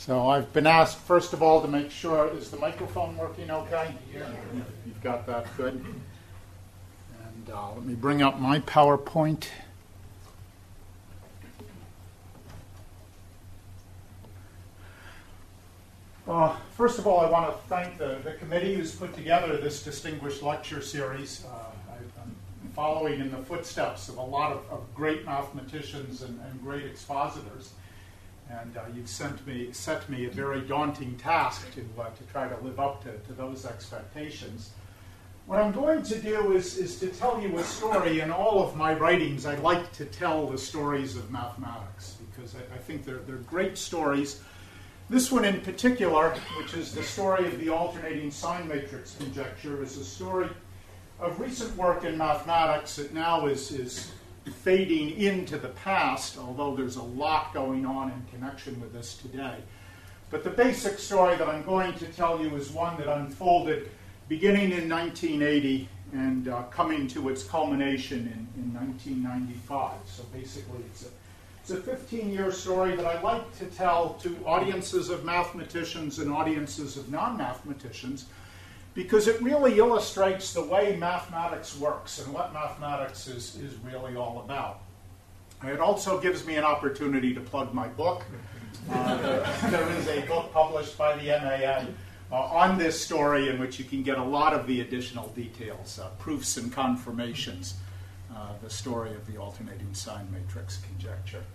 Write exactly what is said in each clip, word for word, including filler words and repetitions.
So I've been asked, first of all, to make sure, is the microphone working okay? Yeah. You've got that good. And uh, let me bring up my PowerPoint. Uh, first of all, I want to thank the, the committee who's put together this distinguished lecture series. Uh, I, I'm following in the footsteps of a lot of, of great mathematicians and, and great expositors. And uh, you've sent me, set me a very daunting task to, uh, to try to live up to, to those expectations. What I'm going to do is, is to tell you a story. In all of my writings, I like to tell the stories of mathematics because I, I think they're, they're great stories. This one in particular, which is the story of the alternating sign matrix conjecture, is a story of recent work in mathematics that now is, is fading into the past, although there's a lot going on in connection with this today. But the basic story that I'm going to tell you is one that unfolded beginning in nineteen eighty and uh, coming to its culmination in, in nineteen ninety-five. So basically it's a, it's a fifteen-year story that I like to tell to audiences of mathematicians and audiences of non-mathematicians, because it really illustrates the way mathematics works and what mathematics is, is really all about. It also gives me an opportunity to plug my book. Uh, there, there is a book published by the M A N uh, on this story in which you can get a lot of the additional details, uh, proofs and confirmations, uh, the story of the alternating sign matrix conjecture.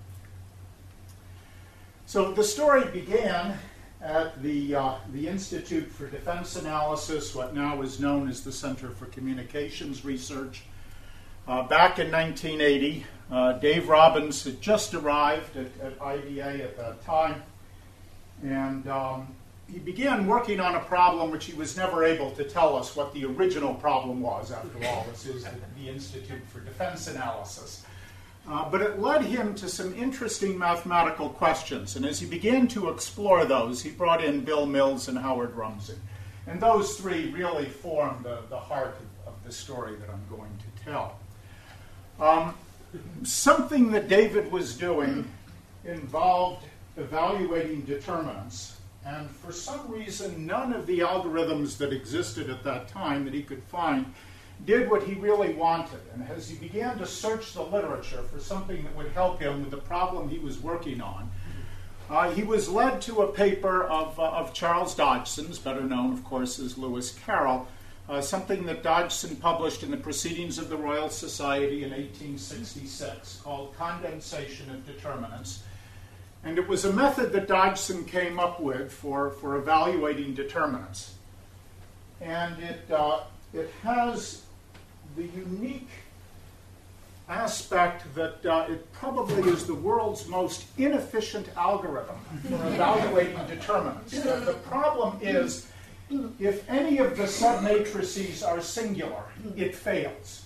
So the story began at the, uh, the Institute for Defense Analysis, what now is known as the Center for Communications Research. Uh, back in nineteen eighty, uh, Dave Robbins had just arrived at, at I D A at that time, and um, he began working on a problem which he was never able to tell us what the original problem was. After all, this is the, the Institute for Defense Analysis. Uh, but it led him to some interesting mathematical questions. And as he began to explore those, he brought in Bill Mills and Howard Rumsey. And those three really form the, the heart of, of the story that I'm going to tell. Um, something that David was doing involved evaluating determinants. And for some reason, none of the algorithms that existed at that time that he could find did what he really wanted. And as he began to search the literature for something that would help him with the problem he was working on, uh, he was led to a paper of, uh, of Charles Dodgson's, better known, of course, as Lewis Carroll, uh, something that Dodgson published in the Proceedings of the Royal Society in eighteen sixty-six called Condensation of Determinants. And it was a method that Dodgson came up with for, for evaluating determinants. And it, uh, it has the unique aspect that uh, it probably is the world's most inefficient algorithm for evaluating determinants. The, the problem is, if any of the submatrices are singular, it fails.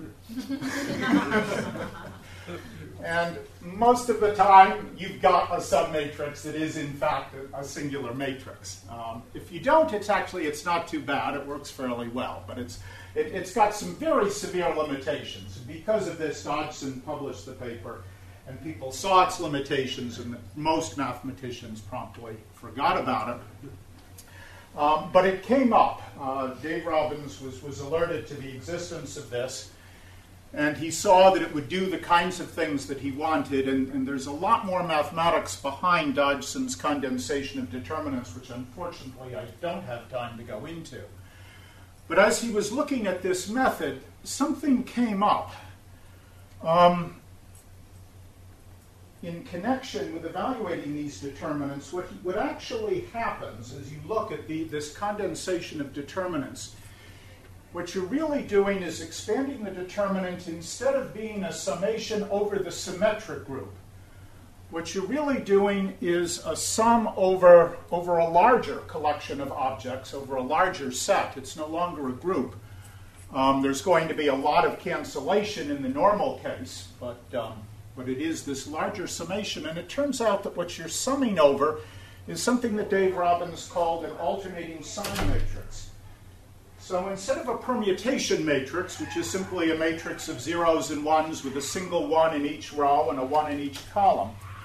And most of the time, you've got a submatrix that is, in fact, a, a singular matrix. Um, if you don't, it's actually, it's not too bad. It works fairly well. But it's, it, it's got some very severe limitations. Because of this, Dodgson published the paper, and people saw its limitations, and most mathematicians promptly forgot about it. Um, but it came up. Uh, Dave Robbins was, was alerted to the existence of this. And he saw that it would do the kinds of things that he wanted, and, and there's a lot more mathematics behind Dodgson's condensation of determinants, which unfortunately I don't have time to go into. But as he was looking at this method, something came up um, in connection with evaluating these determinants. What, what actually happens as you look at the, this condensation of determinants, what you're really doing is expanding the determinant instead of being a summation over the symmetric group. What you're really doing is a sum over, over a larger collection of objects, over a larger set. It's no longer a group. Um, there's going to be a lot of cancellation in the normal case, but, um, but it is this larger summation. And it turns out that what you're summing over is something that Dave Robbins called an alternating sign matrix. So instead of a permutation matrix, which is simply a matrix of zeros and ones with a single one in each row and a one in each column,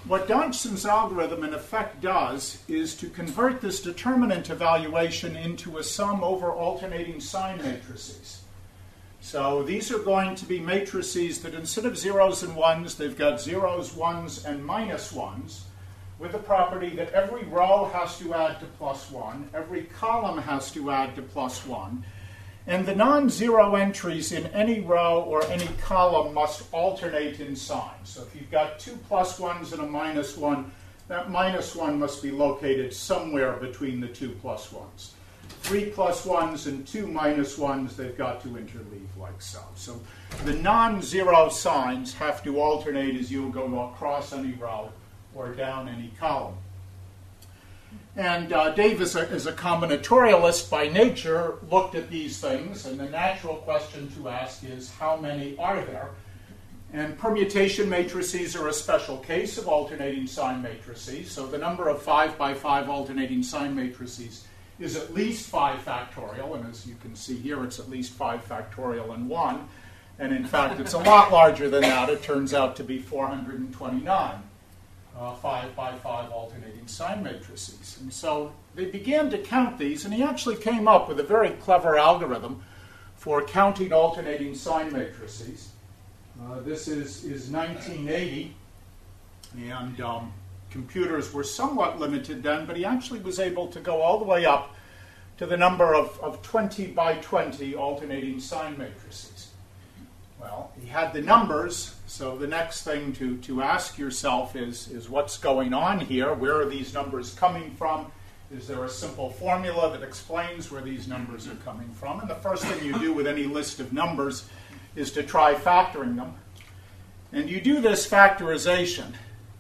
what Dodgson's algorithm in effect does is to convert this determinant evaluation into a sum over alternating sign matrices. So these are going to be matrices that instead of zeros and ones, they've got zeros, ones, and minus ones, with the property that every row has to add to plus one, every column has to add to plus one, and the non-zero entries in any row or any column must alternate in sign. So if you've got two plus ones and a minus one, that minus one must be located somewhere between the two plus ones. Three plus ones and two minus ones, they've got to interleave like so. So the non-zero signs have to alternate as you go across any row or down any column. And uh, Dave, as a, as a combinatorialist by nature, looked at these things, and the natural question to ask is, how many are there? And permutation matrices are a special case of alternating sign matrices. So the number of five by five alternating sign matrices is at least five factorial, and as you can see here, it's at least five factorial and one. And in fact, it's a lot larger than that. It turns out to be four hundred twenty-nine. Uh, five by five alternating sign matrices. And so they began to count these, and he actually came up with a very clever algorithm for counting alternating sign matrices. Uh, this is, is nineteen eighty, and um, computers were somewhat limited then, but he actually was able to go all the way up to the number of, of twenty by twenty alternating sign matrices. Well, he had the numbers, so the next thing to, to ask yourself is, is what's going on here? Where are these numbers coming from? Is there a simple formula that explains where these numbers are coming from? And the first thing you do with any list of numbers is to try factoring them. And you do this factorization,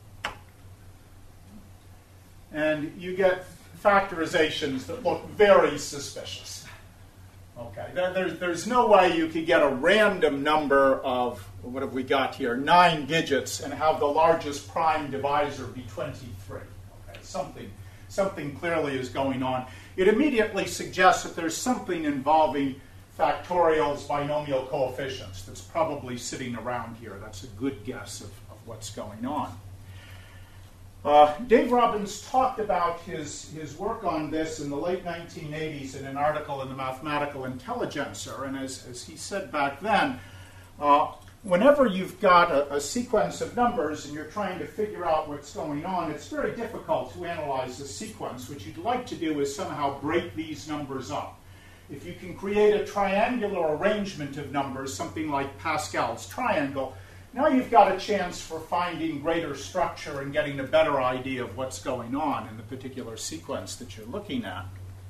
and you get factorizations that look very suspicious. Okay, there, there's, there's no way you could get a random number of, what have we got here, nine digits and have the largest prime divisor be twenty-three. Okay, something, something clearly is going on. It immediately suggests that there's something involving factorials, binomial coefficients, that's probably sitting around here. That's a good guess of, of what's going on. Uh, Dave Robbins talked about his, his work on this in the late nineteen eighties in an article in the Mathematical Intelligencer, and as, as he said back then, uh, whenever you've got a, a sequence of numbers and you're trying to figure out what's going on, it's very difficult to analyze the sequence. What you'd like to do is somehow break these numbers up. If you can create a triangular arrangement of numbers, something like Pascal's triangle, now you've got a chance for finding greater structure and getting a better idea of what's going on in the particular sequence that you're looking at.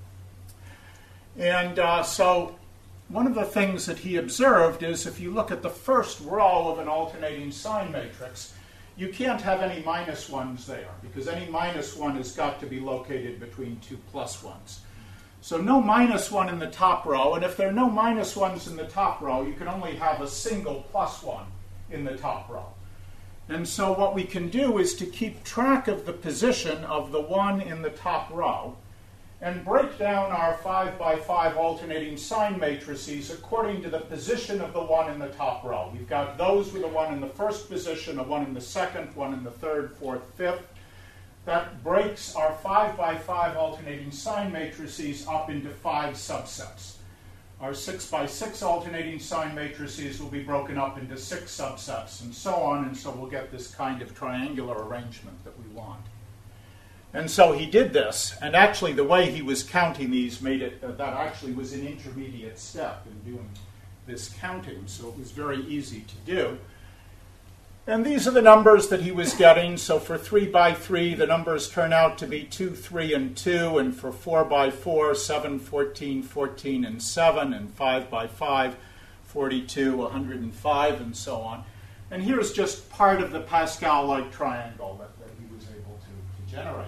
And uh, so one of the things that he observed is if you look at the first row of an alternating sign matrix, you can't have any minus ones there, because any minus one has got to be located between two plus ones. So no minus one in the top row, and if there are no minus ones in the top row, you can only have a single plus one in the top row. And so what we can do is to keep track of the position of the one in the top row and break down our five by five alternating sign matrices according to the position of the one in the top row. We've got those with a one in the first position, a one in the second, one in the third, fourth, fifth. That breaks our five by five alternating sign matrices up into five subsets. Our six by six alternating sign matrices will be broken up into six subsets, and so on, and so we'll get this kind of triangular arrangement that we want. And so he did this, and actually the way he was counting these made it, uh, that actually was an intermediate step in doing this counting, so it was very easy to do. And these are the numbers that he was getting. So for three by three, the numbers turn out to be two, three, and two. And for four by four, seven, fourteen, fourteen, and seven. And five by five, forty-two, one hundred five, and so on. And here's just part of the Pascal-like triangle that, that he was able to, to generate.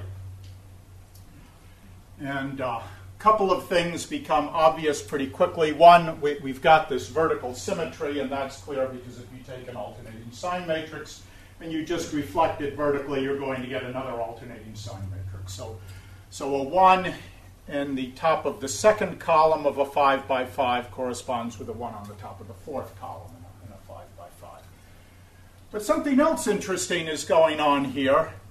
And uh, a couple of things become obvious pretty quickly. One, we, we've got this vertical symmetry, and that's clear because if you take an alternating sign matrix and you just reflect it vertically, you're going to get another alternating sign matrix. So, so a one in the top of the second column of a five by five corresponds with a one on the top of the fourth column in a, in a five by five. But something else interesting is going on here.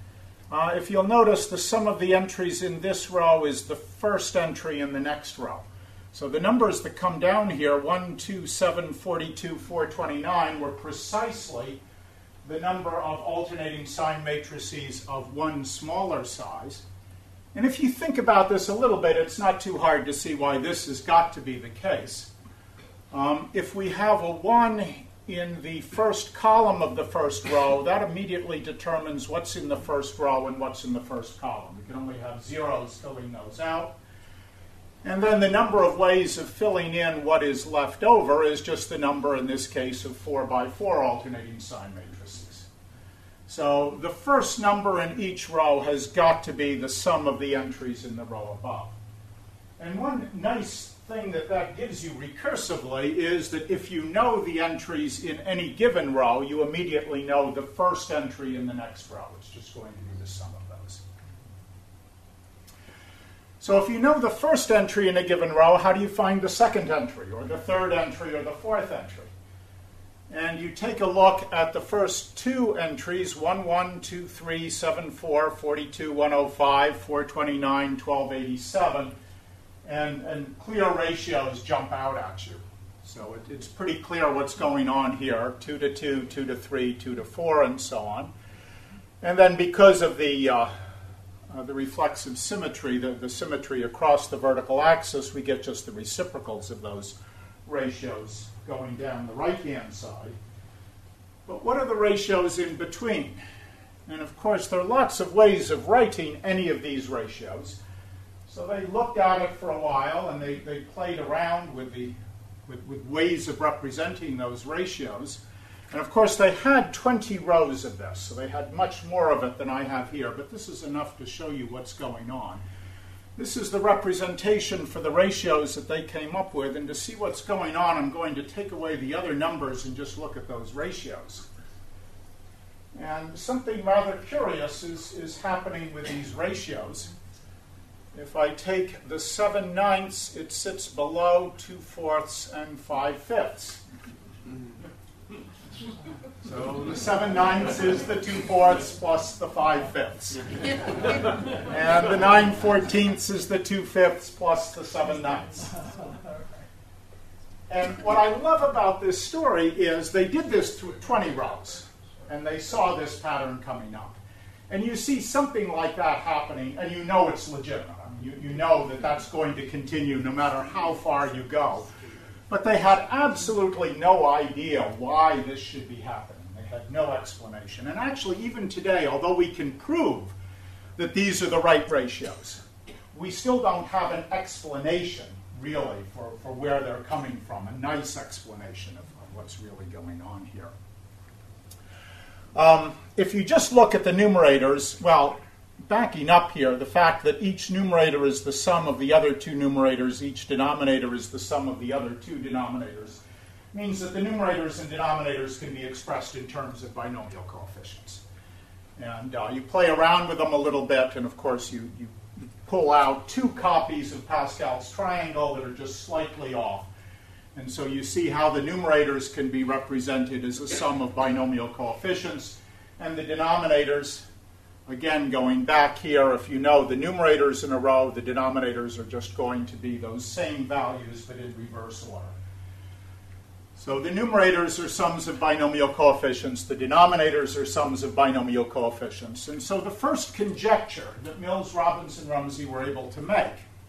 Uh, if you'll notice, the sum of the entries in this row is the first entry in the next row. So the numbers that come down here, one, two, seven, forty-two, four twenty-nine, were precisely the number of alternating sign matrices of one smaller size. And if you think about this a little bit, it's not too hard to see why this has got to be the case. Um, if we have a one in the first column of the first row, that immediately determines what's in the first row and what's in the first column. We can only have zeros filling those out. And then the number of ways of filling in what is left over is just the number, in this case, of four by four alternating sign matrices. So the first number in each row has got to be the sum of the entries in the row above. And one nice thing that that gives you recursively is that if you know the entries in any given row, you immediately know the first entry in the next row. It's just going to be the sum of those. So if you know the first entry in a given row, how do you find the second entry, or the third entry, or the fourth entry? And you take a look at the first two entries, one, one, two, three, seven, four, forty-two, one oh five, four twenty-nine, twelve eighty-seven, and, and clear ratios jump out at you. So it, it's pretty clear what's going on here, two to two, two to three, two to four, and so on. And then because of the, uh, uh, the reflexive symmetry, the, the symmetry across the vertical axis, we get just the reciprocals of those ratios going down the right-hand side. But what are the ratios in between? And of course, there are lots of ways of writing any of these ratios. So they looked at it for a while, and they, they played around with, the, with, with ways of representing those ratios. And of course, they had twenty rows of this, so they had much more of it than I have here. But this is enough to show you what's going on. This is the representation for the ratios that they came up with. And to see what's going on, I'm going to take away the other numbers and just look at those ratios. And something rather curious is, is happening with these ratios. If I take the seven ninths, it sits below two fourths and five fifths. So the seven ninths is the two fourths plus the five fifths. And the nine fourteenths is the two fifths plus the seven ninths. And what I love about this story is they did this through twenty rows, and they saw this pattern coming up. And you see something like that happening, and you know it's legitimate. I mean, you, you know that that's going to continue no matter how far you go. But they had absolutely no idea why this should be happening. They had no explanation. And actually, even today, although we can prove that these are the right ratios, we still don't have an explanation, really, for, for where they're coming from, a nice explanation of, of what's really going on here. Um, if you just look at the numerators, well, backing up here, the fact that each numerator is the sum of the other two numerators, each denominator is the sum of the other two denominators, means that the numerators and denominators can be expressed in terms of binomial coefficients. And uh, you play around with them a little bit, and of course you, you pull out two copies of Pascal's triangle that are just slightly off. And so you see how the numerators can be represented as a sum of binomial coefficients, and the denominators, again, going back here, if you know the numerators in a row, the denominators are just going to be those same values, but in reverse order. So the numerators are sums of binomial coefficients. The denominators are sums of binomial coefficients. And so the first conjecture that Mills, Robinson, Rumsey were able to make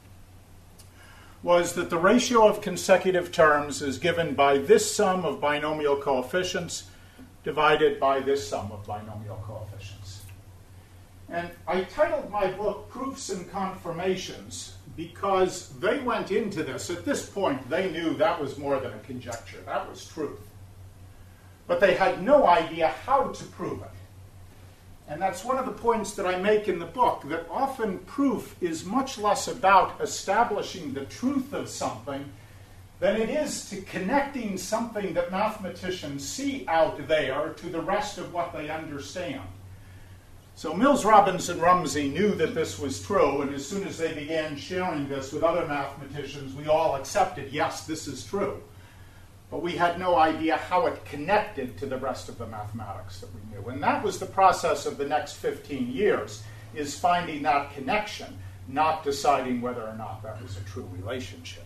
was that the ratio of consecutive terms is given by this sum of binomial coefficients divided by this sum of binomial coefficients. And I titled my book Proofs and Confirmations because they went into this. At this point, they knew that was more than a conjecture. That was truth. But they had no idea how to prove it. And that's one of the points that I make in the book, that often proof is much less about establishing the truth of something than it is to connecting something that mathematicians see out there to the rest of what they understand. So Mills, Robinson, Rumsey knew that this was true, and as soon as they began sharing this with other mathematicians, we all accepted, yes, this is true. But we had no idea how it connected to the rest of the mathematics that we knew. And that was the process of the next fifteen years. is finding that connection, not deciding whether or not that was a true relationship.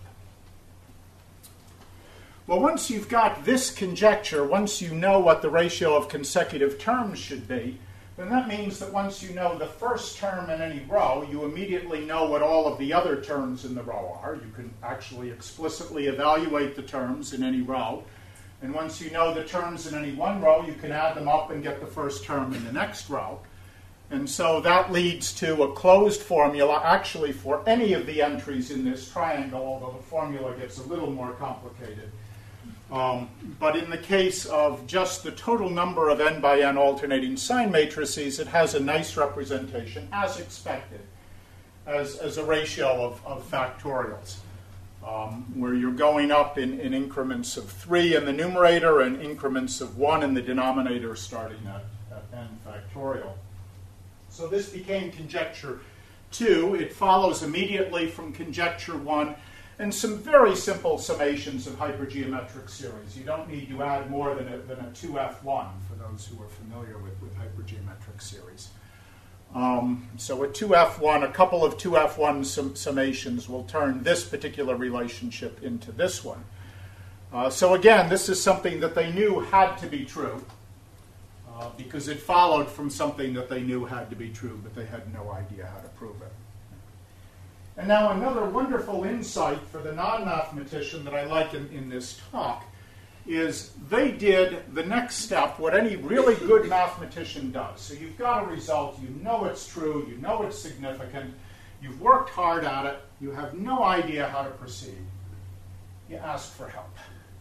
Well, once you've got this conjecture, once you know what the ratio of consecutive terms should be, then that means that once you know the first term in any row, you immediately know what all of the other terms in the row are. You can actually explicitly evaluate the terms in any row. And once you know the terms in any one row, you can add them up and get the first term in the next row. And so that leads to a closed formula, actually for any of the entries in this triangle, although the formula gets a little more complicated. Um, but in the case of just the total number of n by n alternating sign matrices, it has a nice representation, as expected, as, as a ratio of, of factorials, um, where you're going up in, in increments of three in the numerator and increments of one in the denominator starting at, at n factorial. So this became conjecture two. It follows immediately from conjecture one. And some very simple summations of hypergeometric series. You don't need to add more than a, than a two F one for those who are familiar with, with hypergeometric series. Um, so a two F one, a couple of two F one sum, summations will turn this particular relationship into this one. Uh, so again, this is something that they knew had to be true uh, because it followed from something that they knew had to be true, but they had no idea how to prove it. And now another wonderful insight for the non-mathematician that I like in, in this talk is they did the next step, what any really good mathematician does. So you've got a result, you know it's true, you know it's significant, you've worked hard at it, you have no idea how to proceed. You ask for help.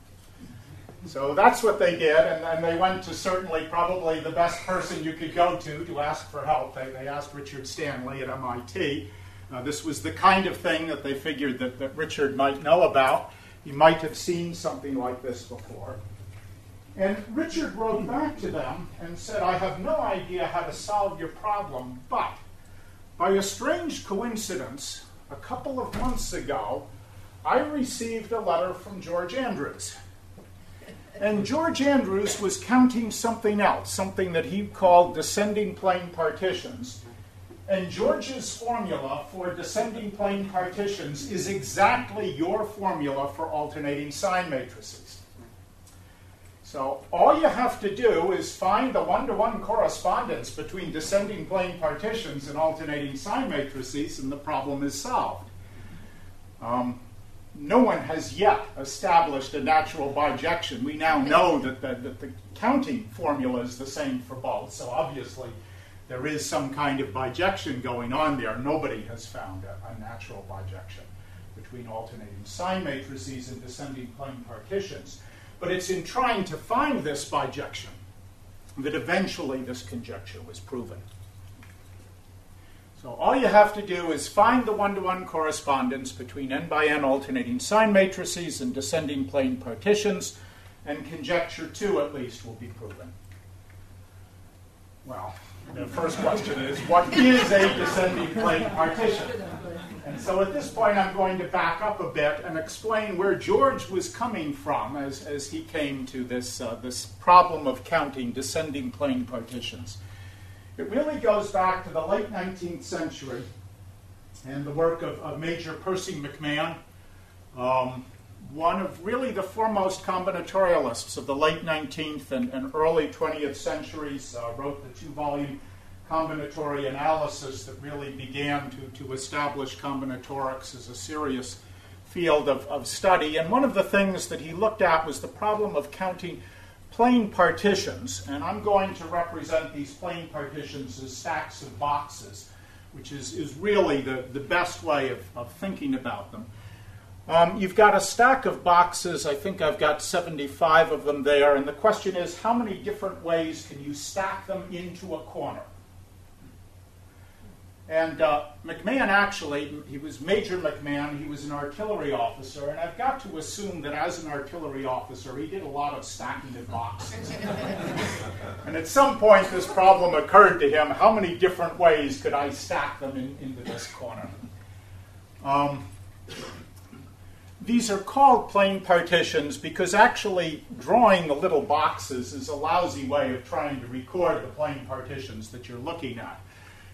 So that's what they did, and, and they went to certainly probably the best person you could go to to ask for help. They, they asked Richard Stanley at M I T. Uh, this was the kind of thing that they figured that, that Richard might know about. He might have seen something like this before. And Richard wrote back to them and said, I have no idea how to solve your problem, but by a strange coincidence, a couple of months ago, I received a letter from George Andrews. And George Andrews was counting something else, something that he called descending plane partitions. And George's formula for descending plane partitions is exactly your formula for alternating sign matrices. So all you have to do is find the one-to-one correspondence between descending plane partitions and alternating sign matrices, and the problem is solved. Um, no one has yet established a natural bijection. We now know that the, that the counting formula is the same for both, so obviously there is some kind of bijection going on there. Nobody has found a, a natural bijection between alternating sign matrices and descending plane partitions. But it's in trying to find this bijection that eventually this conjecture was proven. So all you have to do is find the one-to-one correspondence between n by n alternating sign matrices and descending plane partitions, and conjecture two at least will be proven. Well, the first question is, what is a descending plane partition? And so at this point I'm going to back up a bit and explain where George was coming from as, as he came to this, uh, this problem of counting descending plane partitions. It really goes back to the late nineteenth century and the work of, of Major Percy McMahon, um, one of really the foremost combinatorialists of the late nineteenth and, and early twentieth centuries, uh, wrote the two-volume combinatory analysis that really began to, to establish combinatorics as a serious field of, of study. And one of the things that he looked at was the problem of counting plane partitions. And I'm going to represent these plane partitions as stacks of boxes, which is, is really the, the best way of, of thinking about them. Um, you've got a stack of boxes. I think I've got seventy-five of them there. And the question is, how many different ways can you stack them into a corner? And uh, McMahon actually, he was Major McMahon, he was an artillery officer, and I've got to assume that as an artillery officer, he did a lot of stacking of boxes. And at some point, this problem occurred to him, how many different ways could I stack them in, into this corner? Um, these are called plane partitions because actually drawing the little boxes is a lousy way of trying to record the plane partitions that you're looking at.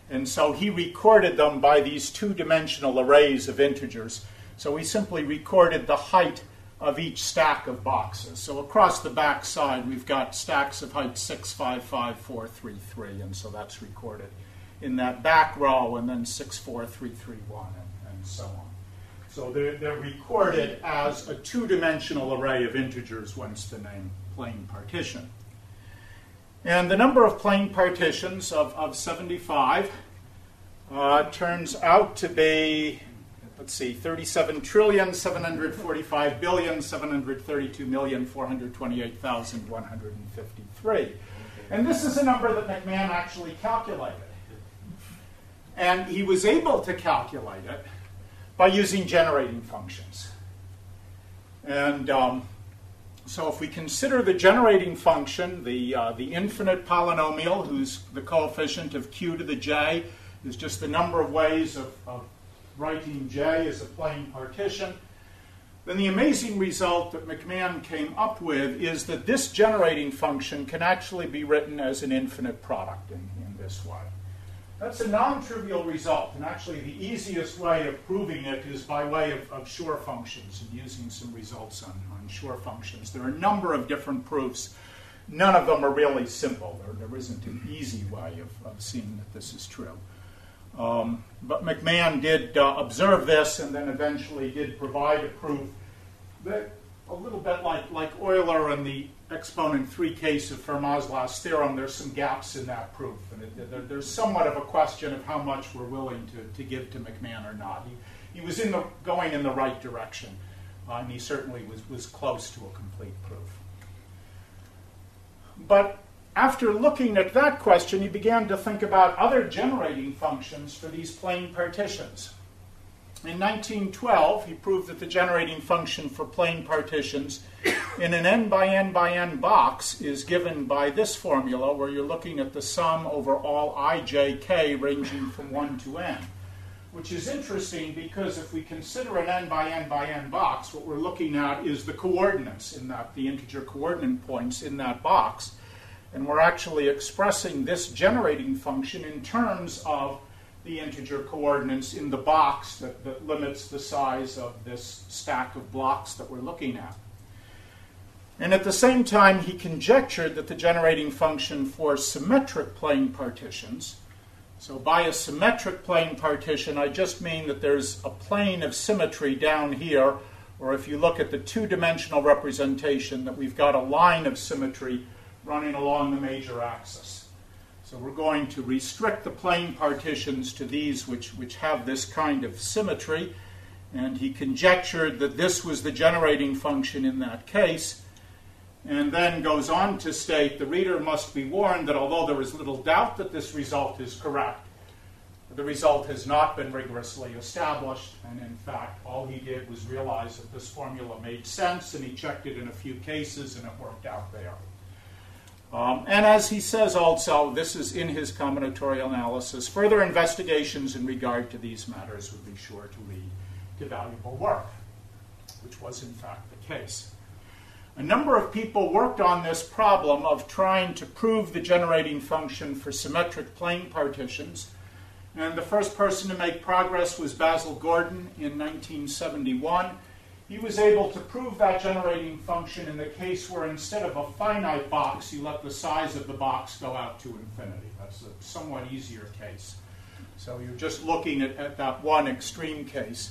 And so he recorded them by these two-dimensional arrays of integers. So he simply recorded the height of each stack of boxes. So across the back side, we've got stacks of height six, five, five, four, three, three, and so that's recorded in that back row, and then six, four, three, three, one, and, and so on. So they're, they're recorded as a two-dimensional array of integers, whence the name plane partition. And the number of plane partitions of, of seventy-five uh, turns out to be, let's see, thirty-seven trillion, seven hundred forty-five billion, seven hundred thirty-two million, four hundred twenty-eight thousand, one hundred fifty-three. And this is a number that McMahon actually calculated. And he was able to calculate it by using generating functions. And um, so if we consider the generating function, the, uh, the infinite polynomial, whose the coefficient of q to the j is just the number of ways of, of writing j as a plane partition, then the amazing result that McMahon came up with is that this generating function can actually be written as an infinite product in, in this way. That's a non-trivial result, and actually the easiest way of proving it is by way of, of Schur functions and using some results on, on Schur functions. There are a number of different proofs. None of them are really simple. There, there isn't an easy way of, of seeing that this is true. Um, but McMahon did uh, observe this and then eventually did provide a proof that, a little bit like, like Euler and the exponent three case of Fermat's last theorem, there's some gaps in that proof. And it, there, there's somewhat of a question of how much we're willing to, to give to McMahon or not. He, he was in the, going in the right direction, uh, and he certainly was, was close to a complete proof. But after looking at that question, he began to think about other generating functions for these plane partitions. In nineteen twelve, he proved that the generating function for plane partitions in an n by n by n box is given by this formula, where you're looking at the sum over all ijk ranging from one to n, which is interesting because if we consider an n by n by n box, what we're looking at is the coordinates in that, the integer coordinate points in that box. And we're actually expressing this generating function in terms of the integer coordinates in the box that, that limits the size of this stack of blocks that we're looking at. And at the same time, he conjectured that the generating function for symmetric plane partitions, so by a symmetric plane partition, I just mean that there's a plane of symmetry down here, or if you look at the two-dimensional representation, that we've got a line of symmetry running along the major axis. So we're going to restrict the plane partitions to these which, which have this kind of symmetry. And he conjectured that this was the generating function in that case. And then goes on to state, the reader must be warned that although there is little doubt that this result is correct, the result has not been rigorously established. And in fact, all he did was realize that this formula made sense, and he checked it in a few cases, and it worked out there. Um, and as he says also, this is in his combinatorial analysis, further investigations in regard to these matters would be sure to lead to valuable work, which was in fact the case. A number of people worked on this problem of trying to prove the generating function for symmetric plane partitions. And the first person to make progress was Basil Gordon in nineteen seventy-one. He was able to prove that generating function in the case where instead of a finite box, you let the size of the box go out to infinity. That's a somewhat easier case. So you're just looking at, at that one extreme case.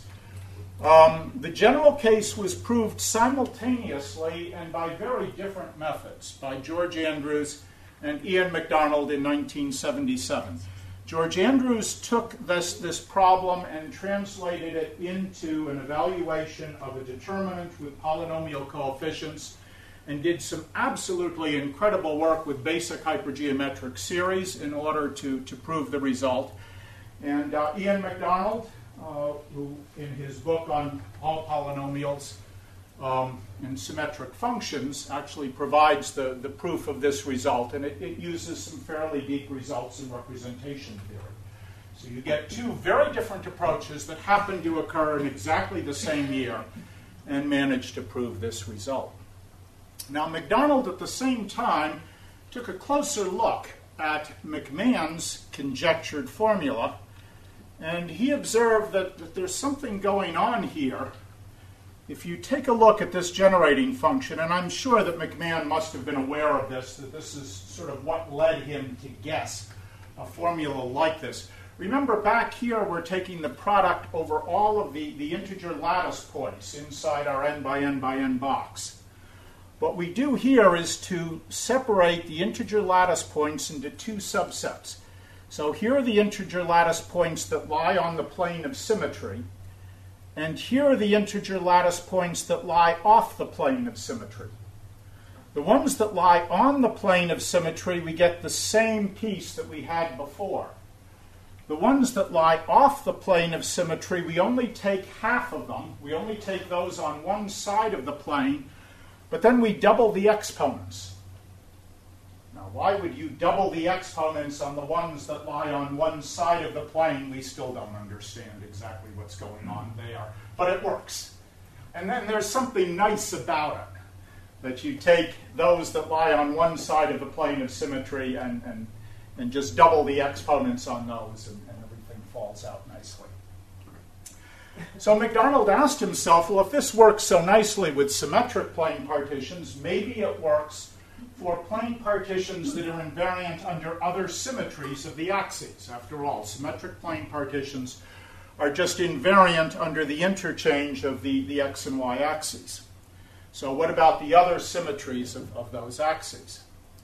Um, the general case was proved simultaneously and by very different methods by George Andrews and Ian MacDonald in nineteen seventy-seven. George Andrews took this, this problem and translated it into an evaluation of a determinant with polynomial coefficients and did some absolutely incredible work with basic hypergeometric series in order to, to prove the result. And uh, Ian MacDonald, uh, who in his book on all polynomials um, and symmetric functions, actually provides the, the proof of this result, and it, it uses some fairly deep results in representation theory. So you get two very different approaches that happen to occur in exactly the same year and manage to prove this result. Now, MacDonald at the same time took a closer look at McMahon's conjectured formula, and he observed that, that there's something going on here. If you take a look at this generating function, and I'm sure that McMahon must have been aware of this, that this is sort of what led him to guess a formula like this. Remember, back here we're taking the product over all of the, the integer lattice points inside our n by n by n box. What we do here is to separate the integer lattice points into two subsets. So here are the integer lattice points that lie on the plane of symmetry, and here are the integer lattice points that lie off the plane of symmetry. The ones that lie on the plane of symmetry, we get the same piece that we had before. The ones that lie off the plane of symmetry, we only take half of them. We only take those on one side of the plane, but then we double the exponents. Now, why would you double the exponents on the ones that lie on one side of the plane? We still don't understand exactly what's going on there, but it works. And then there's something nice about it, that you take those that lie on one side of the plane of symmetry and, and, and just double the exponents on those, and, and everything falls out nicely. So MacDonald asked himself, well, if this works so nicely with symmetric plane partitions, maybe it works for plane partitions that are invariant under other symmetries of the axes. After all, symmetric plane partitions are just invariant under the interchange of the, the x and y axes. So what about the other symmetries of, of those axes?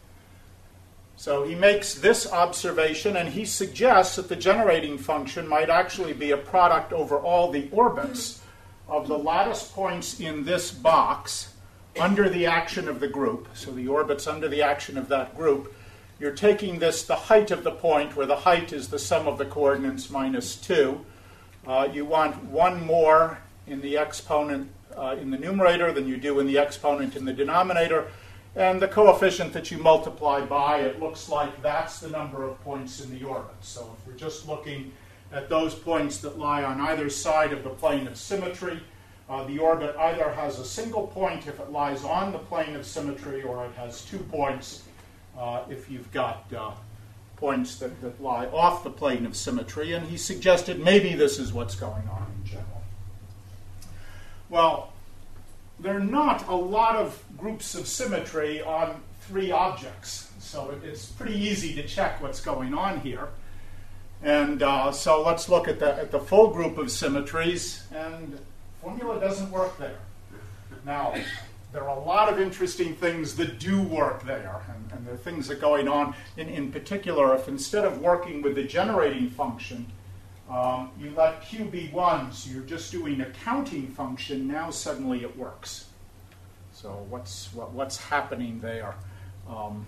So he makes this observation, and he suggests that the generating function might actually be a product over all the orbits of the lattice points in this box under the action of the group. So the orbits under the action of that group. You're taking this, the height of the point, where the height is the sum of the coordinates minus two. Uh, you want one more in the exponent uh, in the numerator than you do in the exponent in the denominator. And the coefficient that you multiply by, it looks like that's the number of points in the orbit. So if we're just looking at those points that lie on either side of the plane of symmetry, uh, the orbit either has a single point if it lies on the plane of symmetry, or it has two points uh, if you've got uh, points that, that lie off the plane of symmetry. And he suggested maybe this is what's going on in general. Well, there are not a lot of groups of symmetry on three objects, so it, it's pretty easy to check what's going on here. And uh, so let's look at the, at the full group of symmetries, and formula doesn't work there. Now, there are a lot of interesting things that do work there, and, and there are things that are going on. In, in particular, if instead of working with the generating function, Um, you let Q be one, so you're just doing a counting function, now suddenly it works. So what's, what, what's happening there? Um,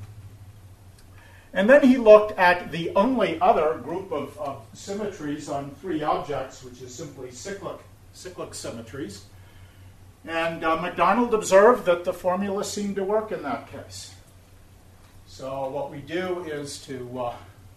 and then he looked at the only other group of, of symmetries on three objects, which is simply cyclic, cyclic symmetries. And uh, MacDonald observed that the formula seemed to work in that case. So what we do is to... Uh,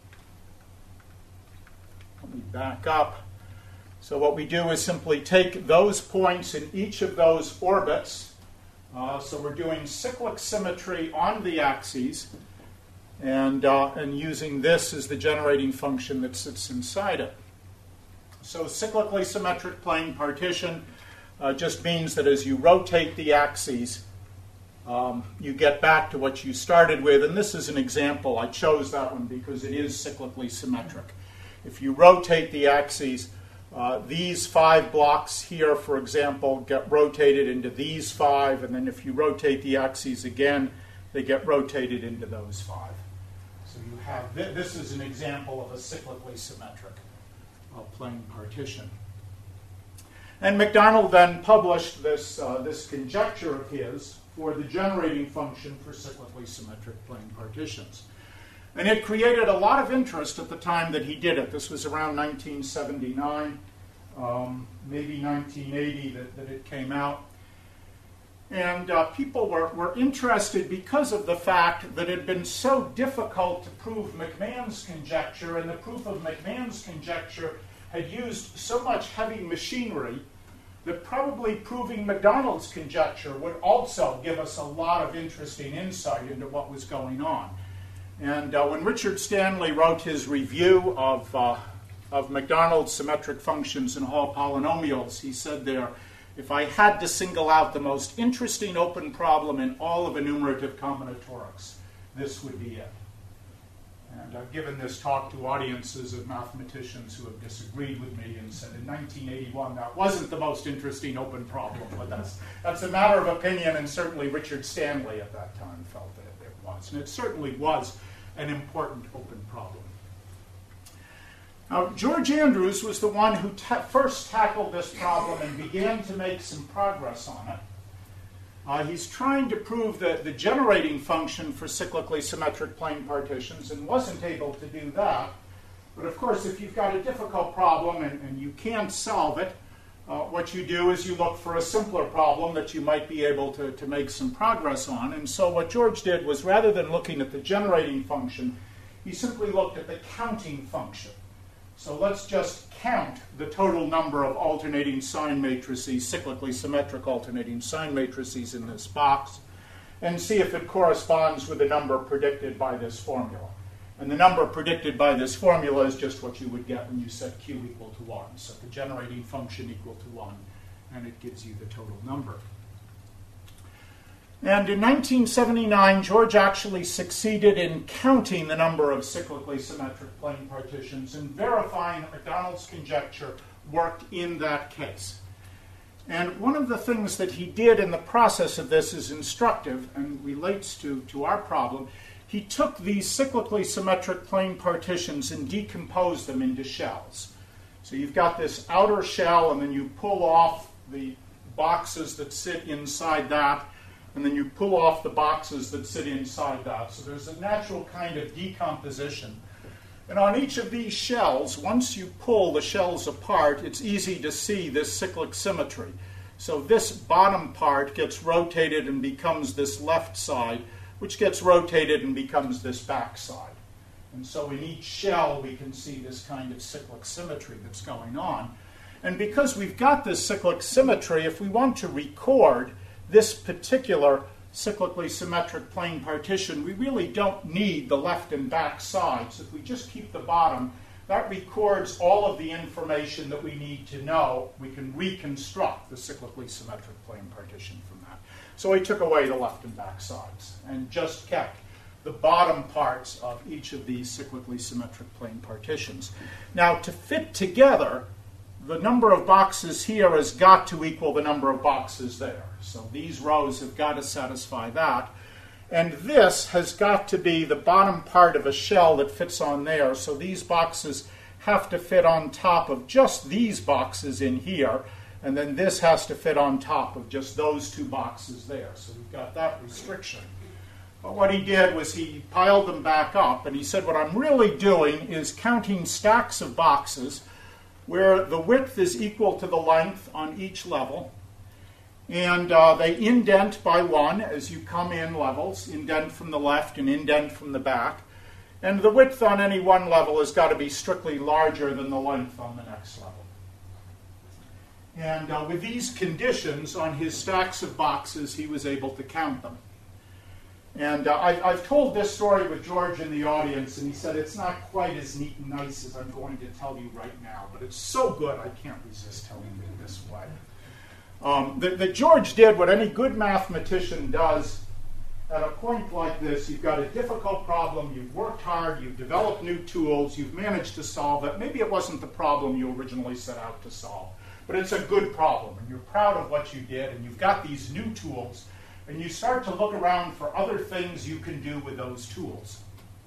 Let me back up. So what we do is simply take those points in each of those orbits. Uh, so we're doing cyclic symmetry on the axes, and, uh, and using this as the generating function that sits inside it. So cyclically symmetric plane partition uh, just means that as you rotate the axes, um, you get back to what you started with. And this is an example. I chose that one because it is cyclically symmetric. If you rotate the axes, uh, these five blocks here, for example, get rotated into these five, and then if you rotate the axes again, they get rotated into those five. So you have, th this is an example of a cyclically symmetric uh, plane partition. And MacDonald then published this, uh, this conjecture of his for the generating function for cyclically symmetric plane partitions. And it created a lot of interest at the time that he did it. This was around nineteen seventy-nine, um, maybe nineteen eighty that, that it came out. And uh, people were, were interested because of the fact that it had been so difficult to prove McMahon's conjecture, and the proof of McMahon's conjecture had used so much heavy machinery that probably proving MacDonald's conjecture would also give us a lot of interesting insight into what was going on. And uh, when Richard Stanley wrote his review of, uh, of Macdonald's symmetric functions and Hall polynomials, he said there, if I had to single out the most interesting open problem in all of enumerative combinatorics, this would be it. And I've given this talk to audiences of mathematicians who have disagreed with me and said in nineteen eighty-one that wasn't the most interesting open problem, but that's, that's a matter of opinion, and certainly Richard Stanley at that time felt that it, it was. And it certainly was an important open problem. Now, George Andrews was the one who ta- first tackled this problem and began to make some progress on it. Uh, he's trying to prove the, the generating function for cyclically symmetric plane partitions and wasn't able to do that. But of course, if you've got a difficult problem and, and you can't solve it, uh, what you do is you look for a simpler problem that you might be able to, to make some progress on. And so what George did was, rather than looking at the generating function, he simply looked at the counting function. So let's just count the total number of alternating sign matrices, cyclically symmetric alternating sign matrices in this box, and see if it corresponds with the number predicted by this formula. And the number predicted by this formula is just what you would get when you set Q equal to one. So the generating function equal to one, and it gives you the total number. And in nineteen seventy-nine, George actually succeeded in counting the number of cyclically symmetric plane partitions and verifying that Macdonald's conjecture worked in that case. And one of the things that he did in the process of this is instructive and relates to, to our problem. He took these cyclically symmetric plane partitions and decomposed them into shells. So you've got this outer shell, and then you pull off the boxes that sit inside that, and then you pull off the boxes that sit inside that. So there's a natural kind of decomposition. And on each of these shells, once you pull the shells apart, it's easy to see this cyclic symmetry. So this bottom part gets rotated and becomes this left side, which gets rotated and becomes this back side. And so in each shell, we can see this kind of cyclic symmetry that's going on. And because we've got this cyclic symmetry, if we want to record this particular cyclically symmetric plane partition, we really don't need the left and back sides. If we just keep the bottom, that records all of the information that we need to know. We can reconstruct the cyclically symmetric plane partition from that. So we took away the left and back sides and just kept the bottom parts of each of these cyclically symmetric plane partitions. Now, to fit together, the number of boxes here has got to equal the number of boxes there. So these rows have got to satisfy that. And this has got to be the bottom part of a shell that fits on there. So these boxes have to fit on top of just these boxes in here. And then this has to fit on top of just those two boxes there. So we've got that restriction. But what he did was he piled them back up. And he said, what I'm really doing is counting stacks of boxes where the width is equal to the length on each level. And uh, they indent by one as you come in levels, indent from the left and indent from the back. And the width on any one level has got to be strictly larger than the length on the next level. And uh, with these conditions on his stacks of boxes, he was able to count them. And uh, I've, I've told this story with George in the audience, and he said it's not quite as neat and nice as I'm going to tell you right now, but it's so good I can't resist telling you this way. Um, that, that George did what any good mathematician does at a point like this. You've got a difficult problem, you've worked hard, you've developed new tools, you've managed to solve it. Maybe it wasn't the problem you originally set out to solve, but it's a good problem, and you're proud of what you did, and you've got these new tools, and you start to look around for other things you can do with those tools.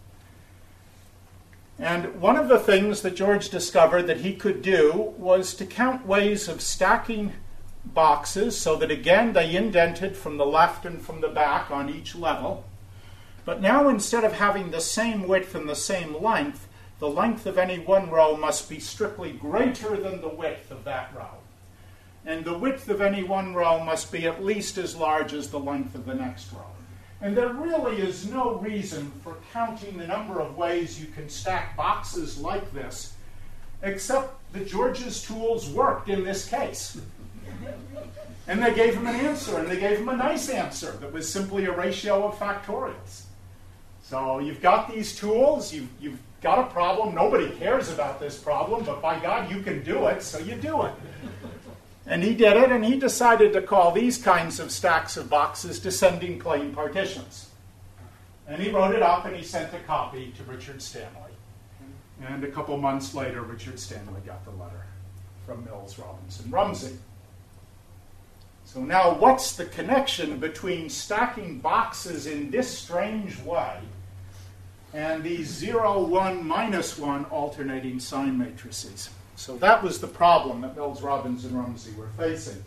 And one of the things that George discovered that he could do was to count ways of stacking boxes so that, again, they indented from the left and from the back on each level. But now, instead of having the same width and the same length, the length of any one row must be strictly greater than the width of that row. And the width of any one row must be at least as large as the length of the next row. And there really is no reason for counting the number of ways you can stack boxes like this, except that George's tools worked in this case. And they gave him an answer, and they gave him a nice answer that was simply a ratio of factorials. So you've got these tools, you've, you've got a problem, nobody cares about this problem, but by God, you can do it, so you do it. And he did it, and he decided to call these kinds of stacks of boxes descending plane partitions. And he wrote it up, and he sent a copy to Richard Stanley. And a couple months later, Richard Stanley got the letter from Mills, Robinson, Rumsey. So now what's the connection between stacking boxes in this strange way and these zero, one, minus one alternating sign matrices? So that was the problem that Mills, Robinson, and Rumsey were facing.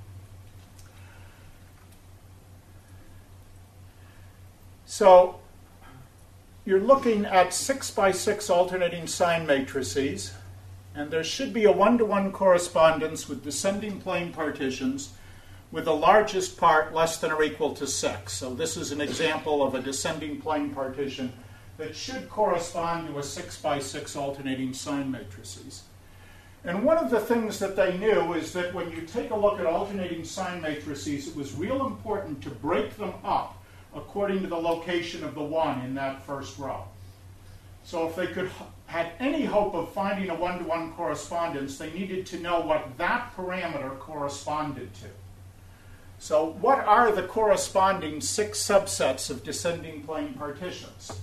So you're looking at six by six alternating sign matrices, and there should be a one-to-one correspondence with descending plane partitions with the largest part less than or equal to six. So this is an example of a descending plane partition that should correspond to a six by six alternating sign matrices. And one of the things that they knew is that when you take a look at alternating sign matrices, it was real important to break them up according to the location of the one in that first row. So if they could had any hope of finding a one-to-one correspondence, they needed to know what that parameter corresponded to. So what are the corresponding six subsets of descending plane partitions?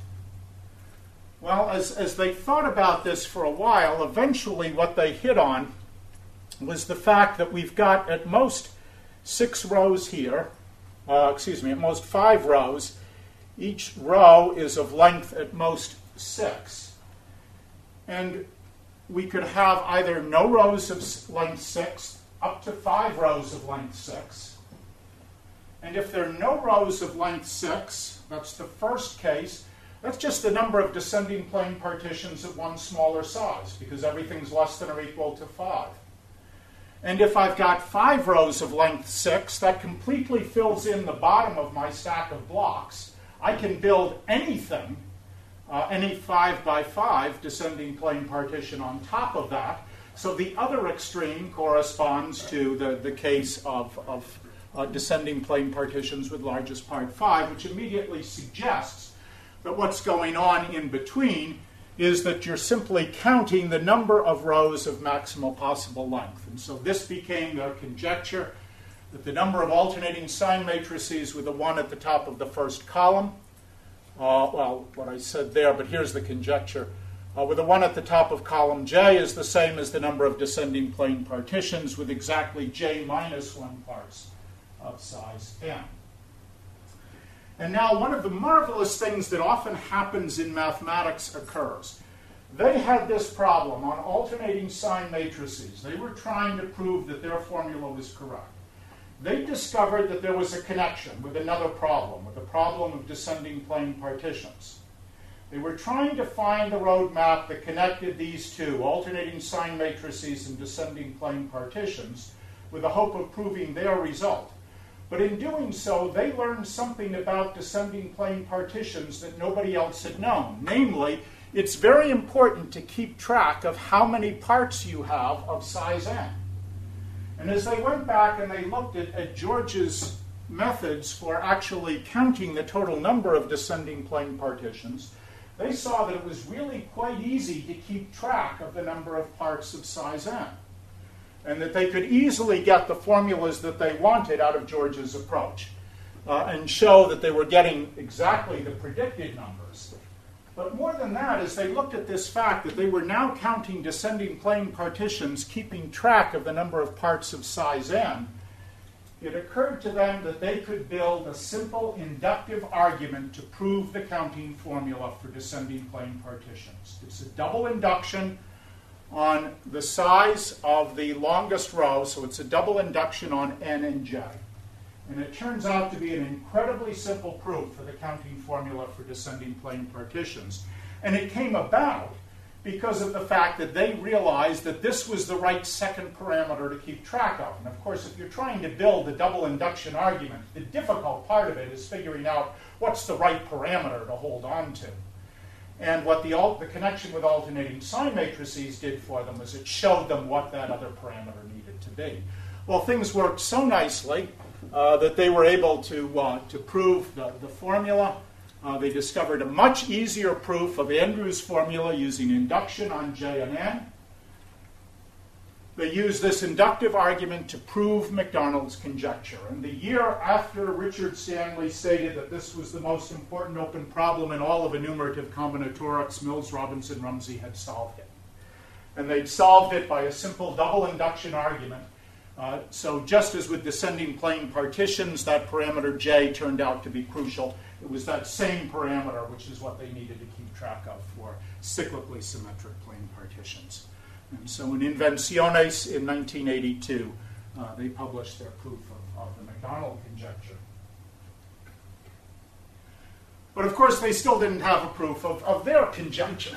Well, as, as they thought about this for a while, eventually what they hit on was the fact that we've got at most six rows here, uh, excuse me, at most five rows. Each row is of length at most six. And we could have either no rows of length six up to five rows of length six. And if there are no rows of length six, that's the first case, that's just the number of descending plane partitions at one smaller size, because everything's less than or equal to five. And if I've got five rows of length six, that completely fills in the bottom of my stack of blocks. I can build anything, uh, any five by five descending plane partition on top of that. So the other extreme corresponds to the, the case of, of Uh, descending plane partitions with largest part five, which immediately suggests that what's going on in between is that you're simply counting the number of rows of maximal possible length. And so this became the conjecture that the number of alternating sign matrices with a one at the top of the first column, uh, well, what I said there, but here's the conjecture, uh, with a one at the top of column J is the same as the number of descending plane partitions with exactly J minus one parts of size n. And now one of the marvelous things that often happens in mathematics occurs. They had this problem on alternating sign matrices. They were trying to prove that their formula was correct. They discovered that there was a connection with another problem, with the problem of descending plane partitions. They were trying to find the roadmap that connected these two, alternating sign matrices and descending plane partitions, with the hope of proving their result. But in doing so, they learned something about descending plane partitions that nobody else had known. Namely, it's very important to keep track of how many parts you have of size n. And as they went back and they looked at, at George's methods for actually counting the total number of descending plane partitions, they saw that it was really quite easy to keep track of the number of parts of size n, and that they could easily get the formulas that they wanted out of George's approach uh, and show that they were getting exactly the predicted numbers. But more than that, as they looked at this fact that they were now counting descending plane partitions, keeping track of the number of parts of size n, it occurred to them that they could build a simple inductive argument to prove the counting formula for descending plane partitions. It's a double induction on the size of the longest row, so it's a double induction on n and j. And it turns out to be an incredibly simple proof for the counting formula for descending plane partitions. And it came about because of the fact that they realized that this was the right second parameter to keep track of. And of course, if you're trying to build a double induction argument, the difficult part of it is figuring out what's the right parameter to hold on to. And what the, the connection with alternating sign matrices did for them was it showed them what that other parameter needed to be. Well, things worked so nicely uh, that they were able to, uh, to prove the, the formula Uh, they discovered a much easier proof of Andrew's formula using induction on J and N. They used this inductive argument to prove Macdonald's conjecture. And the year after Richard Stanley stated that this was the most important open problem in all of enumerative combinatorics, Mills, Robinson, Rumsey had solved it. And they'd solved it by a simple double induction argument. Uh, so just as with descending plane partitions, that parameter J turned out to be crucial. It was that same parameter, which is what they needed to keep track of for cyclically symmetric plane partitions. And so in Invenciones in nineteen eighty-two, uh, they published their proof of, of the Macdonald conjecture. But of course, they still didn't have a proof of, of their conjecture.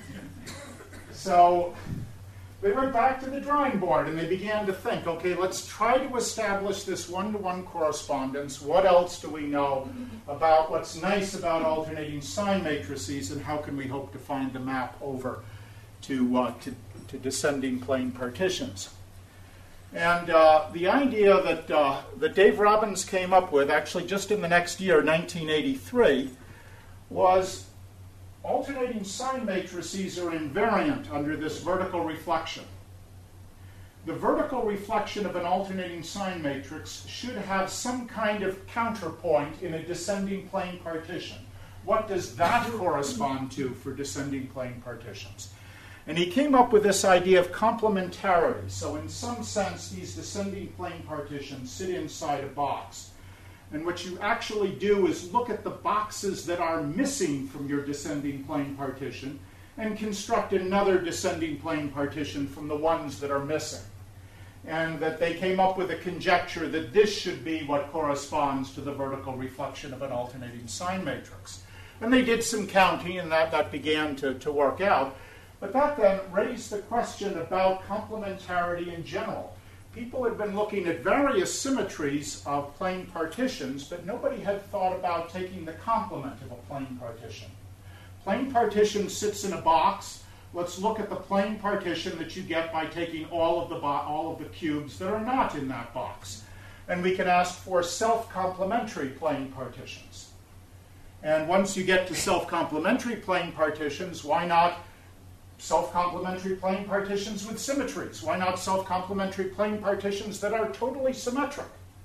So they went back to the drawing board and they began to think, okay, let's try to establish this one-to-one correspondence. What else do we know about what's nice about alternating sign matrices, and how can we hope to find the map over to, uh, to, to descending plane partitions? And uh, the idea that, uh, that Dave Robbins came up with, actually just in the next year, nineteen eighty-three, was alternating sign matrices are invariant under this vertical reflection. The vertical reflection of an alternating sign matrix should have some kind of counterpoint in a descending plane partition. What does that correspond to for descending plane partitions? And he came up with this idea of complementarity. So in some sense, these descending plane partitions sit inside a box. And what you actually do is look at the boxes that are missing from your descending plane partition and construct another descending plane partition from the ones that are missing. And that they came up with a conjecture that this should be what corresponds to the vertical reflection of an alternating sign matrix. And they did some counting, and that, that began to, to work out. But that then raised the question about complementarity in general. People had been looking at various symmetries of plane partitions, but nobody had thought about taking the complement of a plane partition. Plane partition sits in a box. Let's look at the plane partition that you get by taking all of the bo- all of the cubes that are not in that box. And we can ask for self-complementary plane partitions. And once you get to self-complementary plane partitions, why not self-complementary plane partitions with symmetries? Why not self-complementary plane partitions that are totally symmetric?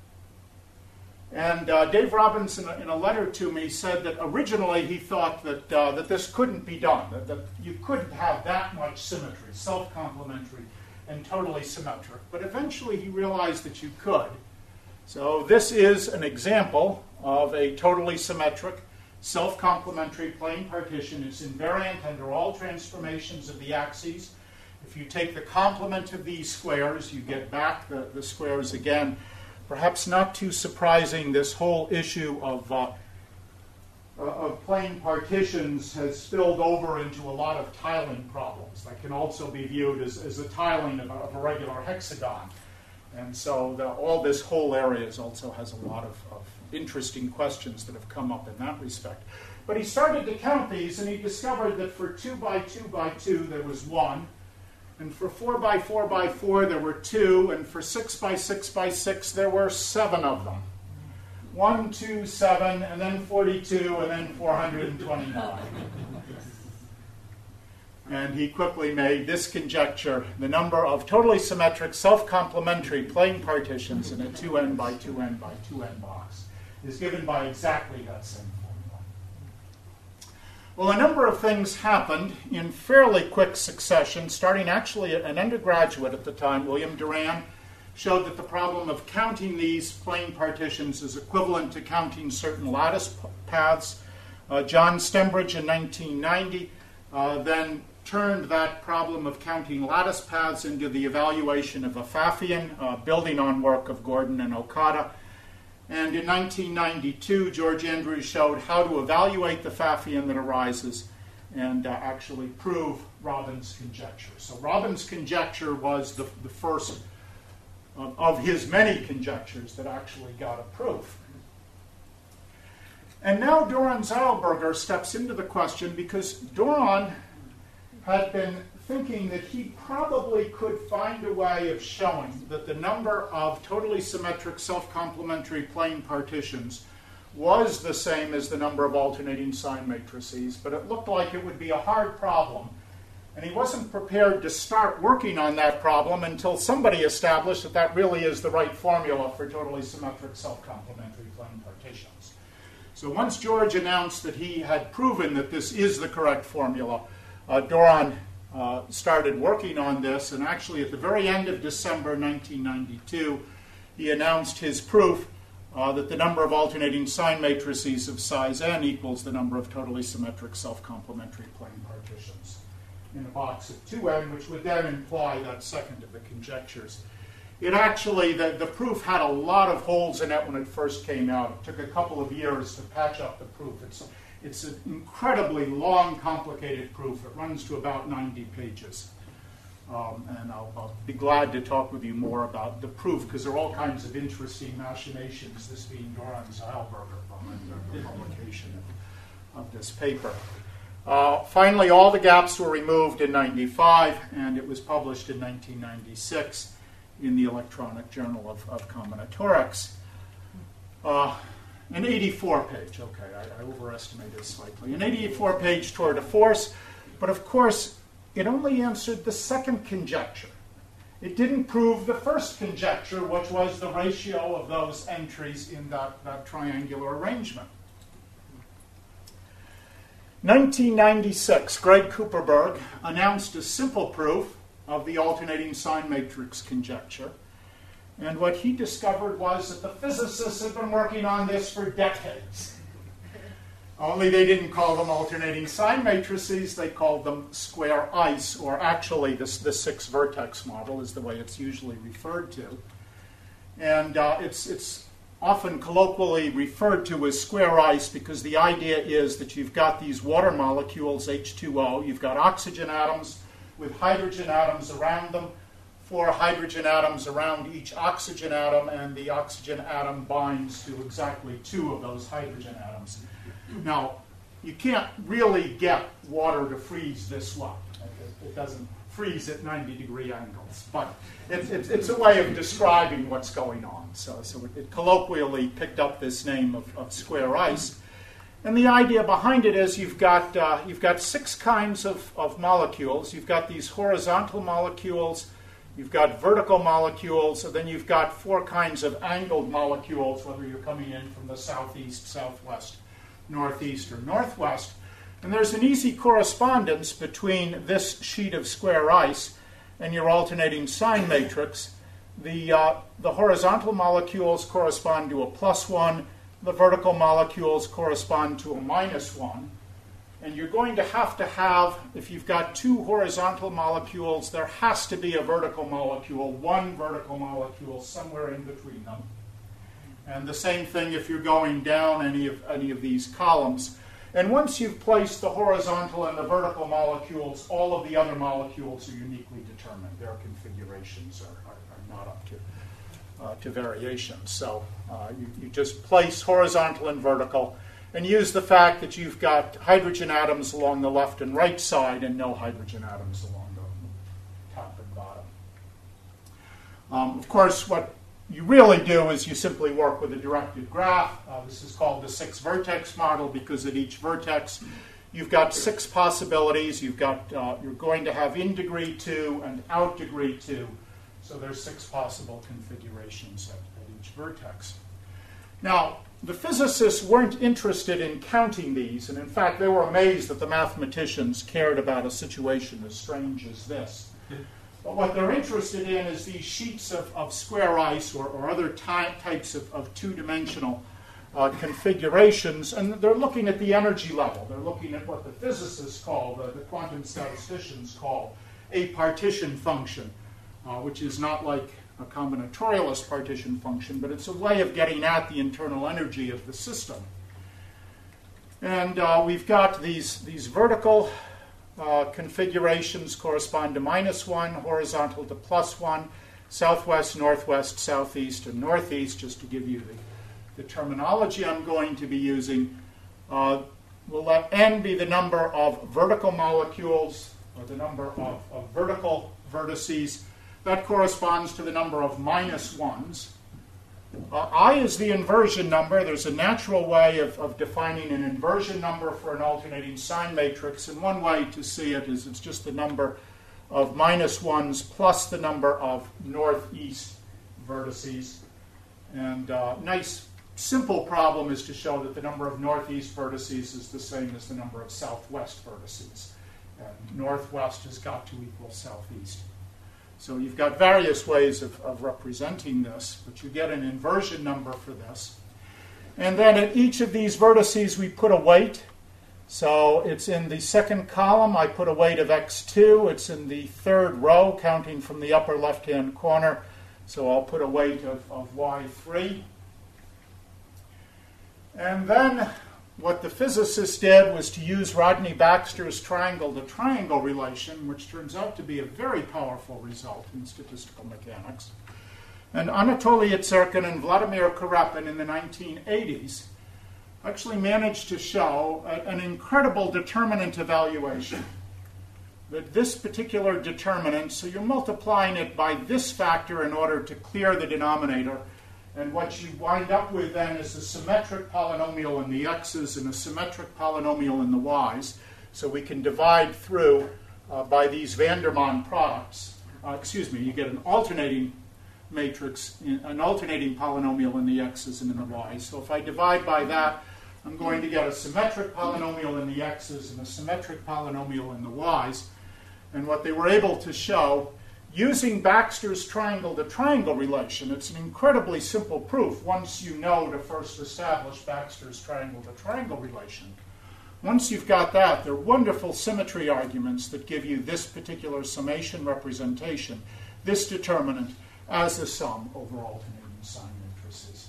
And uh, Dave Robbins, in a, in a letter to me, said that originally he thought that, uh, that this couldn't be done, that, that you couldn't have that much symmetry, self-complementary and totally symmetric. But eventually he realized that you could. So this is an example of a totally symmetric self-complementary plane partition. It's invariant under all transformations of the axes. If you take the complement of these squares, you get back the, the squares again. Perhaps not too surprising, this whole issue of, uh, of plane partitions has spilled over into a lot of tiling problems that can also be viewed as, as a tiling of a, of a regular hexagon. And so the, all this whole area is also has a lot of, of interesting questions that have come up in that respect. But he started to count these, and he discovered that for two by two by two there was one, and for four by four by four there were two, and for six by six by six there were seven of them. One, two, seven, and then forty-two, and then four hundred twenty-nine. And he quickly made this conjecture: the number of totally symmetric self-complementary plane partitions in a two n by two n by two n box is given by exactly that same formula. Well, a number of things happened in fairly quick succession, starting actually an undergraduate at the time, William Duran, showed that the problem of counting these plane partitions is equivalent to counting certain lattice paths. Uh, John Stembridge in nineteen ninety uh, then turned that problem of counting lattice paths into the evaluation of a Pfaffian, uh, building on work of Gordon and Okada. And in nineteen ninety-two, George Andrews showed how to evaluate the Pfaffian that arises and uh, actually prove Robbins' conjecture. So Robbins' conjecture was the, the first of, of his many conjectures that actually got a proof. And now Doron Zeilberger steps into the question because Doron had been thinking that he probably could find a way of showing that the number of totally symmetric self-complementary plane partitions was the same as the number of alternating sign matrices, but it looked like it would be a hard problem. And he wasn't prepared to start working on that problem until somebody established that that really is the right formula for totally symmetric self-complementary plane partitions. So once George announced that he had proven that this is the correct formula, uh, Doron uh, started working on this, and actually at the very end of December nineteen ninety-two, he announced his proof uh, that the number of alternating sign matrices of size n equals the number of totally symmetric self-complementary plane partitions in a box of two n, which would then imply that second of the conjectures. It actually, the, the proof had a lot of holes in it when it first came out. It took a couple of years to patch up the proof. It's, it's an incredibly long, complicated proof. It runs to about ninety pages. Um, and I'll, I'll be glad to talk with you more about the proof, because there are all kinds of interesting machinations, this being Doron Zeilberger behind the publication of, of this paper. Uh, finally, all the gaps were removed in ninety-five, and it was published in nineteen ninety-six in the Electronic Journal of, of Combinatorics. Uh, an eighty-four page, okay, I, I overestimated slightly, an eighty-four page tour de force, but of course, it only answered the second conjecture. It didn't prove the first conjecture, which was the ratio of those entries in that, that triangular arrangement. nineteen ninety-six, Greg Kuperberg announced a simple proof of the alternating sign matrix conjecture. And what he discovered was that the physicists had been working on this for decades. Only they didn't call them alternating sign matrices, they called them square ice, or actually this, the six vertex model is the way it's usually referred to. And uh, it's, it's often colloquially referred to as square ice because the idea is that you've got these water molecules, H two O, you've got oxygen atoms with hydrogen atoms around them, four hydrogen atoms around each oxygen atom, and the oxygen atom binds to exactly two of those hydrogen atoms. Now, you can't really get water to freeze this low. It doesn't freeze at ninety degree angles, but it's, it's, it's a way of describing what's going on. So, so it, it colloquially picked up this name of, of square ice. And the idea behind it is you've got, uh, you've got six kinds of, of molecules. You've got these horizontal molecules, you've got vertical molecules, and then you've got four kinds of angled molecules, whether you're coming in from the southeast, southwest, northeast, or northwest. And there's an easy correspondence between this sheet of square ice and your alternating sign matrix. The, uh, the horizontal molecules correspond to a plus one. The vertical molecules correspond to a minus one. And you're going to have to have, if you've got two horizontal molecules, there has to be a vertical molecule, one vertical molecule somewhere in between them. And the same thing if you're going down any of, any of these columns. And once you've placed the horizontal and the vertical molecules, all of the other molecules are uniquely determined. Their configurations are, are, are not up to, uh, to variations. So uh, you, you just place horizontal and vertical and use the fact that you've got hydrogen atoms along the left and right side and no hydrogen atoms along the top and bottom. Um, of course, what you really do is you simply work with a directed graph. Uh, this is called the six vertex model because at each vertex you've got six possibilities. You've got, uh, you're going to have in degree two and out degree two. So there's six possible configurations at, at each vertex. Now, the physicists weren't interested in counting these, and in fact they were amazed that the mathematicians cared about a situation as strange as this. But what they're interested in is these sheets of, of square ice or, or other ty- types of, of two-dimensional uh, configurations, and they're looking at the energy level. They're looking at what the physicists call, the, the quantum statisticians call, a partition function, uh, which is not like a combinatorialist partition function, but it's a way of getting at the internal energy of the system. And uh, we've got these, these vertical Uh, configurations correspond to minus one, horizontal to plus one, southwest, northwest, southeast, and northeast, just to give you the, the terminology I'm going to be using. Uh, we'll let n be the number of vertical molecules, or the number of, of vertical vertices. That corresponds to the number of minus ones. Uh, I is the inversion number. There's a natural way of, of defining an inversion number for an alternating sign matrix, and one way to see it is it's just the number of minus ones plus the number of northeast vertices. And uh, nice, simple problem is to show that the number of northeast vertices is the same as the number of southwest vertices. And northwest has got to equal southeast. So you've got various ways of, of representing this, but you get an inversion number for this. And then at each of these vertices we put a weight. So it's in the second column, I put a weight of x two. It's in the third row, counting from the upper left-hand corner. So I'll put a weight of, of y three. And then what the physicists did was to use Rodney Baxter's triangle-to-triangle relation, which turns out to be a very powerful result in statistical mechanics. And Anatoly Itsirkin and Vladimir Karepin in the nineteen eighties actually managed to show a, an incredible determinant evaluation. That this particular determinant, so you're multiplying it by this factor in order to clear the denominator, and what you wind up with then is a symmetric polynomial in the x's and a symmetric polynomial in the y's. So we can divide through uh, by these Vandermonde products. Uh, excuse me, you get an alternating matrix, an alternating polynomial in the x's and in the y's. So if I divide by that, I'm going to get a symmetric polynomial in the x's and a symmetric polynomial in the y's. And what they were able to show, using Baxter's triangle-to-triangle relation, it's an incredibly simple proof once you know to first establish Baxter's triangle-to-triangle relation. Once you've got that, there are wonderful symmetry arguments that give you this particular summation representation, this determinant, as a sum over alternating sign matrices.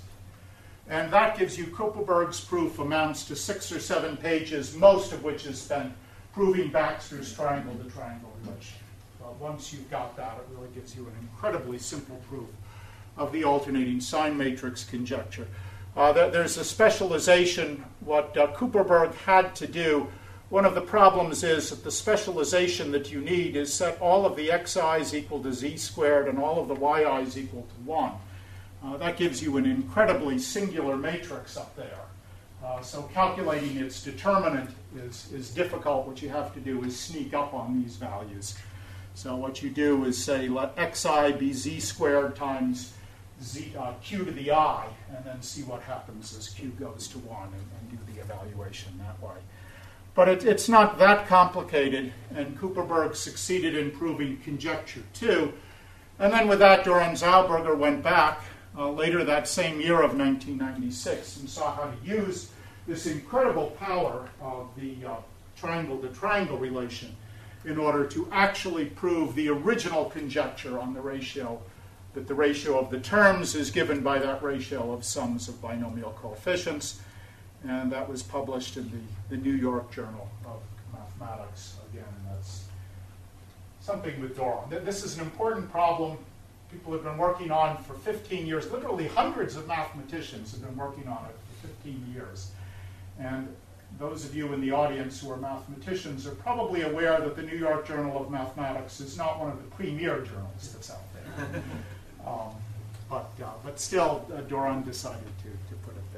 And that gives you Kupperberg's proof amounts to six or seven pages, most of which is spent proving Baxter's triangle-to-triangle relation. Well, once you've got that, it really gives you an incredibly simple proof of the alternating sign matrix conjecture. Uh, there's a specialization. What uh, Kupperberg had to do, one of the problems is that the specialization that you need is set all of the xi's equal to z squared and all of the yi's equal to one. Uh, that gives you an incredibly singular matrix up there. Uh, so calculating its determinant is, is difficult. What you have to do is sneak up on these values. So what you do is say let xi be z squared times z, uh, q to the I, and then see what happens as q goes to one, and, and do the evaluation that way. But it, it's not that complicated, and Kupperberg succeeded in proving conjecture two. And then with that, Doron-Zauberger went back uh, later that same year of nineteen ninety-six and saw how to use this incredible power of the uh, triangle-to-triangle relation in order to actually prove the original conjecture on the ratio, that the ratio of the terms is given by that ratio of sums of binomial coefficients. And that was published in the, the New York Journal of Mathematics. Again, and that's something with Doron. This is an important problem people have been working on for fifteen years. Literally hundreds of mathematicians have been working on it for fifteen years. And those of you in the audience who are mathematicians are probably aware that the New York Journal of Mathematics is not one of the premier journals that's out there. um, but, uh, but still, uh, Doron decided to, to put it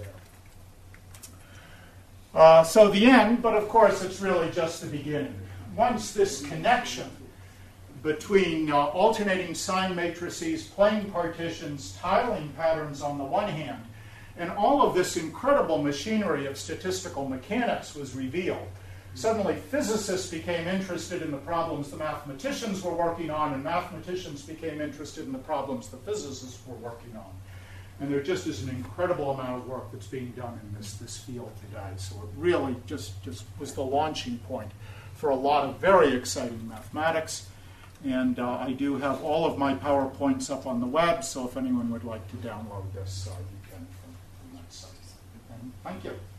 there. Uh, so the end, but of course it's really just the beginning. Once this connection between uh, alternating sign matrices, plane partitions, tiling patterns on the one hand, and all of this incredible machinery of statistical mechanics was revealed, suddenly physicists became interested in the problems the mathematicians were working on, and mathematicians became interested in the problems the physicists were working on. And there just is an incredible amount of work that's being done in this, this field today. So it really just, just was the launching point for a lot of very exciting mathematics. And uh, I do have all of my PowerPoints up on the web, so if anyone would like to download this, uh, you can from, from that site. And thank you.